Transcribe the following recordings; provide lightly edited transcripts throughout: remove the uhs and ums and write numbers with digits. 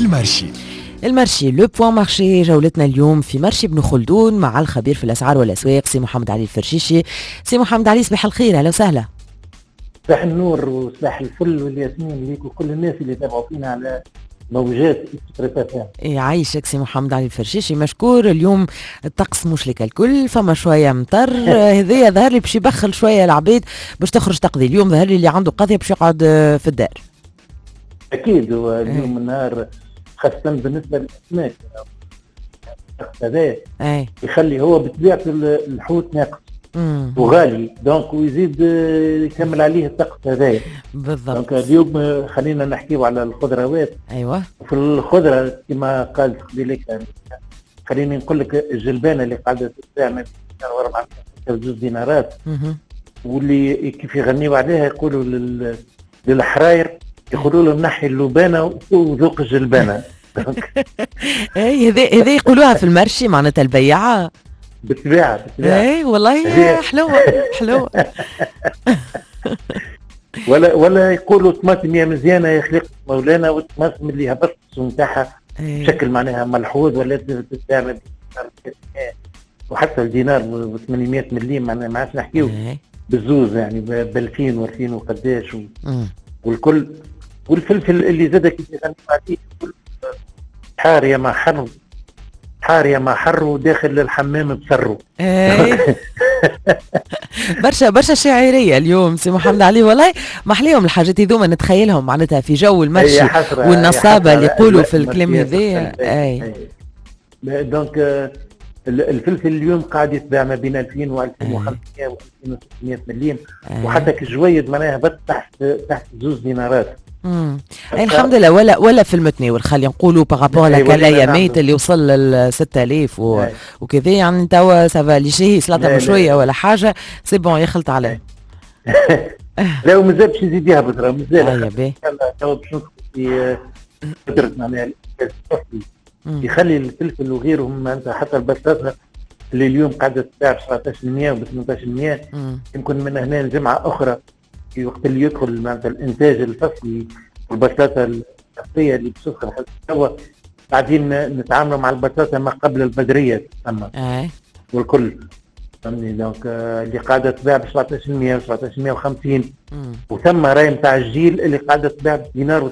المارشي. المارشي لو بوان مارشي، جولتنا اليوم في مرشي بن خلدون مع الخبير في الأسعار والأسواق سي محمد علي الفرشيشي. سي محمد علي، صباح الخير، أهلا وسهلا. صباح النور وصباح الفل والياسمين ليك وكل الناس اللي تابعوا فينا على موجات استراتيجية. يعيشك سي محمد علي الفرشيشي، مشكور. اليوم الطقس مش لك الكل، فما شويه مطر. هذايا ظهر لي باش يبخل شويه العبيد باش تخرج تقضي. اليوم ظهر لي اللي عنده قضيه باش يقعد في الدار. اكيد اليوم النهار خاصه بالنسبه للاسماك هذا يخلي هو بطبيعه الحوت ناقص وغالي، دونك ويزيد يكمل عليه الطقس هذايا بالضبط. دونك اليوم خلينا نحكيو على الخضروات. ايوه، في الخضره كما قال قبيلك، خليني نقول لك الجلبانه اللي قاعده تتباع من 4 دينارات، واللي كيف يغنيوا عليها يقولوا للحراير يقولوا له نحي اللبانه وذوق الجلبانه. هذا يقولوها في المرشي معناتها البياعه بالطبيعه. اي والله حلوه حلوه. ولا يقولوا طماطم يا مزيانه يا خليقه مولانا، والطماطم اللي هبطت نتاعها بشكل معناها ملحوظ ولا تتباع، وحتى الدينار ب 800 مليم ما عادش نحكيو بالزوز، يعني ب 2000 و2000 وقداش والكل. والفلفل اللي زاد كيف يغني عليه حار يا ما حر، حار يا ما حر وداخل الحمام بسرو. برشا شاعريه اليوم سي محمد علي، والله ما احليهم الحاجات هذوما، نتخيلهم معناتها في جو المرشي والنصابه اللي يقولوا في الكلام هذايا. اي دونك الفلفل اليوم قاعد يتباع ما بين 2000 و 2500 و 2600 مليم، وحتى كجويد معناها هبط تحت 2 دينارات. الحمد لله. ولا في المتناول خلينا نقولوا بارابور لك الايامات اللي وصل ل 6000 وكذا، يعني توا سافا اللي شهي سلطه بشويه ولا حاجه سي بون يخلط عليه. لا ومازال باش يزيد يهبط، راه مازال توا باش ندخل في قدره معناها يخلي الفلفل وغيرهم معناتها حتى البطاطا اللي اليوم قاعده تتباع ب 17% و ب 18%، يمكن من هنا لجمعه اخرى في وقت اللي يدخل معناتها الانتاج الفصلي والبطاطا الفصليه اللي باش تدخل حتى توا قاعدين نتعاملوا مع البطاطا ما قبل البدريه تسمى والكل فهمني. دونك اللي قاعده تباع ب 17% و 1750، وثم راي نتاع الجيل اللي قاعده تباع بدينار و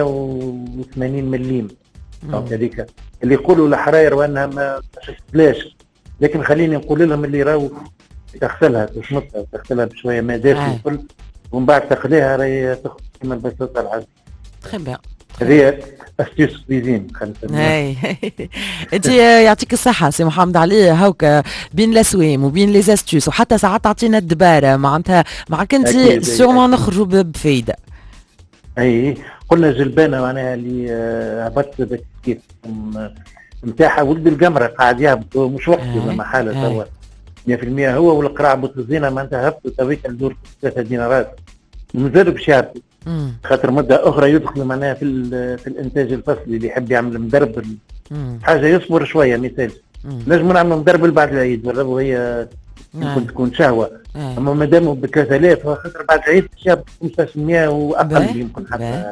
380 مليم. دونك هذيك اللي يقولوا الحراير وانها ما شفتلاش، لكن خليني نقول لهم اللي راهو تغسلها تشمطها وتغسلها بشويه ماء دافي الكل، ومن بعد تقليها راهي تاخذ كيما البساطه العاديه. تخي بيان. هذه استيوس كويزين اي انت يعطيك الصحه سي محمد علي. هاوكا بين الاسوام وبين لي استيوس وحتى ساعات تعطينا الدباره معناتها معك انت سيغمون نخرجوا بفايده. اي قلنا جلبانه معناها اللي هبطت كيف نتاعها ولد القمره قاعد يهبط مش وقته زي ما حاله توا 100%. هو والقراع بوتزينه معناتها هبطوا تويك الدور 3 دينارات ومازالوا باش يهبطوا، خاطر مده اخرى يدخلوا معناها في الانتاج الفصلي اللي يحب يعمل مدربل حاجه يصبر شويه. مثال نجموا نعملوا مدربل بعد العيد، جربوا هي يمكن تكون شهوه، اما ما داموا ب 3000 خاطر بعد العيد شاب 15% واقل يمكن حتى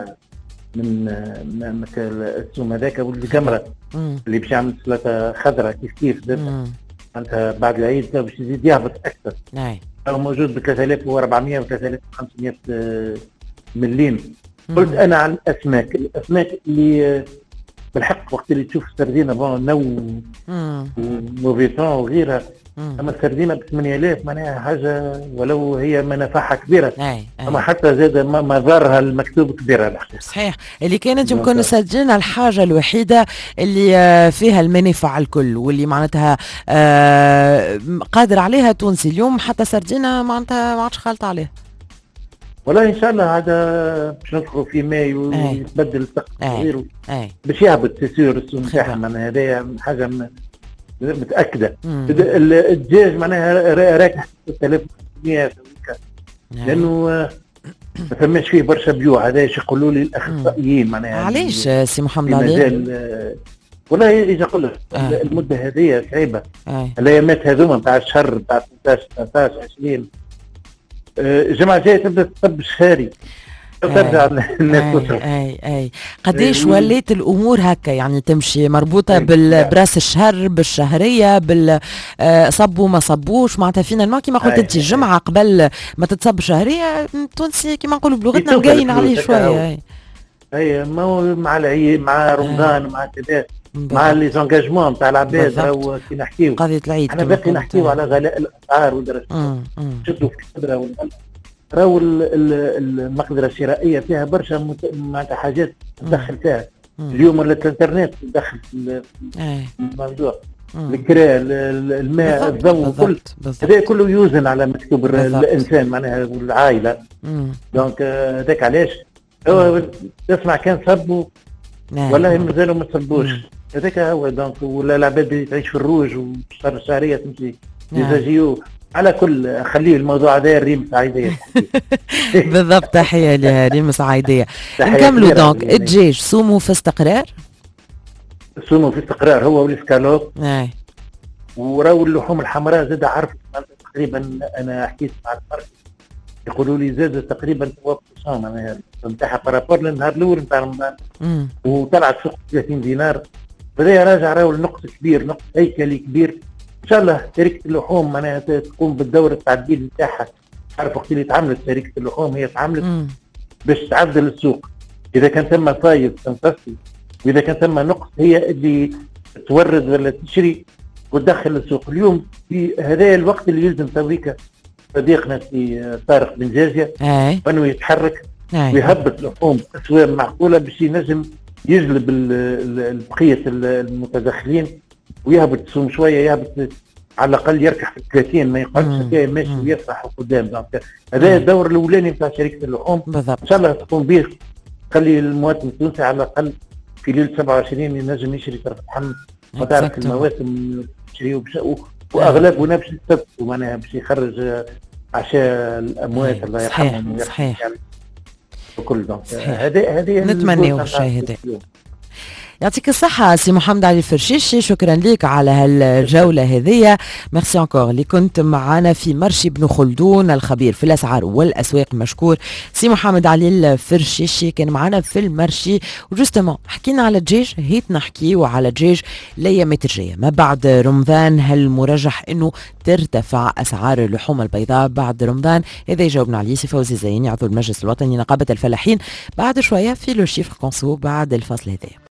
من السوم هذاك ولد القمره اللي باش يعمل سلطه خضراء كيف معناتها بعد العيد باش يزيد يهبط اكثر. هو موجود ب 3400 و 3500 مليم. قلت انا عن الاسماك اللي بالحق وقت اللي تشوف السردينه بون نو وموفيتون وغيرها، اما السردينه ب 8000 معناها حاجه ولو هي منافعها كبيره، اما حتى زاد مضارها المكتوب كبيره الحقيقه. صحيح، اللي كانت يمكن سجلنا الحاجه الوحيده اللي فيها المنافع الكل واللي معناتها قادر عليها تونسي. اليوم حتى سردينه معناتها ما عادش خالط عليها. والله ان شاء الله هذا باش ندخلوا في مايو ويتبدل الطقس وغيره باش يهبط سيسير السوق نتاعها. معناها هذايا حاجه متاكده. الدجاج معناها راكح 6500 لانه ما ثماش فيه برشا بيوع. هذا ايش يقولوا لي الاخصائيين معناها. علاش سي محمد علي؟ والله يجي اقول لك المده هذه صعيبه. الايامات هذوما نتاع الشهر نتاع 16 19 20 الجمعه الجايه تبدا تطب شهري ترجع الناس تصرف. اي قديش وليت الامور هكا يعني تمشي مربوطه براس الشهر بالشهريه صبوا ما صبوش معناتها فينا كيما قلت انت الجمعه قبل ما تتصب شهريه تونسي كيما نقولوا بلغتنا مقاين عليه شويه. اي ما هو مع العيد مع رمضان مع كذا مع لي زونجاجمون نتاع العباد راهو كي نحكيو قضيه العيد احنا باقي نحكيو على غلاء الاسعار ودرجه شدوا في القدره راهو المقدره الشرائيه فيها برشا معناتها حاجات تدخل فيها. اليوم الانترنت تدخل في الموضوع الكراء الماء الضوء كل هذا كله يوزن على مكتوب الانسان معناها والعائله. دونك هذاك علاش هو تسمع كان صبوا والله مازالوا ما صبوش هذاك هو. دونك ولا العباد تعيش في الروج وصار الشهريه تمشي يزاجيو على كل خليه الموضوع هذا ريم سعيديه. بالضبط تحيه لها ريم سعيديه. نكملوا دونك الدجاج صوموا في استقرار. صوموا في استقرار هو والسكالوب. وراو اللحوم الحمراء زاد عرفت تقريبا انا حكيت مع الفرق يقولوا لي زاد تقريبا 3% معناها نتاعها بارابور للنهار الاول نتاع رمضان وطلعت فوق 30 دينار. بدا راجع راهو لنقص كبير نقص هيكلي كبير. ان شاء الله شركه اللحوم معناها تقوم بالدور التعديل نتاعها. تعرف وقت اللي تعاملت شركه اللحوم هي تعاملت باش تعدل السوق. اذا كان ثم فايض تنتصي واذا كان ثم نقص هي اللي تورد ولا تشري وتدخل السوق. اليوم في هذا الوقت اللي يلزم تويكا صديقنا في طارق بن جازيه انه يتحرك ويهبط لحوم اسواق معقوله باش ينجم يجلب بقيه المتدخلين ويهبط السوم شويه يهبط على الاقل يركح في 30 ما يقعدش حكايه ماشي ويسرح قدام. هذا الدور الاولاني نتاع شركه اللحوم ان شاء الله تقوم به تخلي المواطن التونسي على الاقل في ليله 27 ينجم يشري طرف اللحم. وتعرف المواسم يشريوا واغلبنا باش يستبقوا معناها باش يخرج عشاء الاموات الله يرحمهم. صحيح وكل هذه نتمنوا الشيء هذا. يعطيك الصحة سي محمد علي الفرشيشي شكرا لك على هالجولة هذه. ميرسي انكور اللي كنت معنا في مرشي بن خلدون الخبير في الأسعار والأسواق مشكور. سي محمد علي الفرشيشي كان معنا في المرشي وجوستمون حكينا على الدجاج هيت نحكي وعلى الدجاج الأيامات الجاية ما بعد رمضان. هل مرجح انه ترتفع أسعار اللحوم البيضاء بعد رمضان؟ هذا يجاوبنا عليه سي فوزي زيني عضو المجلس الوطني نقابة الفلاحين بعد شوية في لو شيفر كونسو بعد الفصل هذا.